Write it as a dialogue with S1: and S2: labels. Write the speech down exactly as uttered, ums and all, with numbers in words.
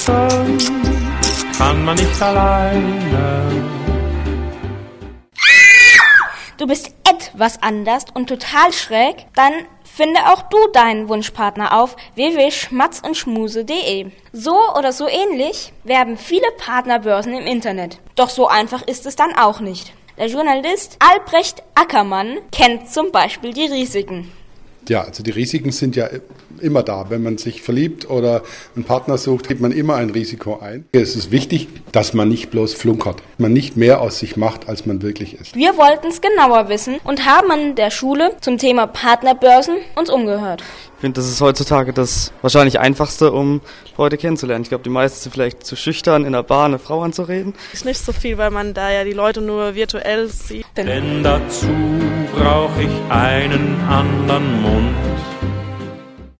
S1: wachsen kann man nicht alleine.
S2: Du bist etwas anders und total schräg? Dann finde auch du deinen Wunschpartner auf w w w punkt schmatz und schmuse punkt de. So oder so ähnlich werben viele Partnerbörsen im Internet. Doch so einfach ist es dann auch nicht. Der Journalist Albrecht Ackermann kennt zum Beispiel die Risiken.
S3: Ja, also die Risiken sind ja immer da. Wenn man sich verliebt oder einen Partner sucht, geht man immer ein Risiko ein. Es ist wichtig, dass man nicht bloß flunkert, man nicht mehr aus sich macht, als man wirklich ist.
S2: Wir wollten es genauer wissen und haben an der Schule zum Thema Partnerbörsen uns umgehört.
S4: Ich finde, das ist heutzutage das wahrscheinlich Einfachste, um Leute kennenzulernen. Ich glaube, die meisten sind vielleicht zu schüchtern, in der Bar eine Frau anzureden.
S5: Ist nicht so viel, weil man da ja die Leute nur virtuell sieht.
S1: Denn dazu brauche ich einen anderen Mund.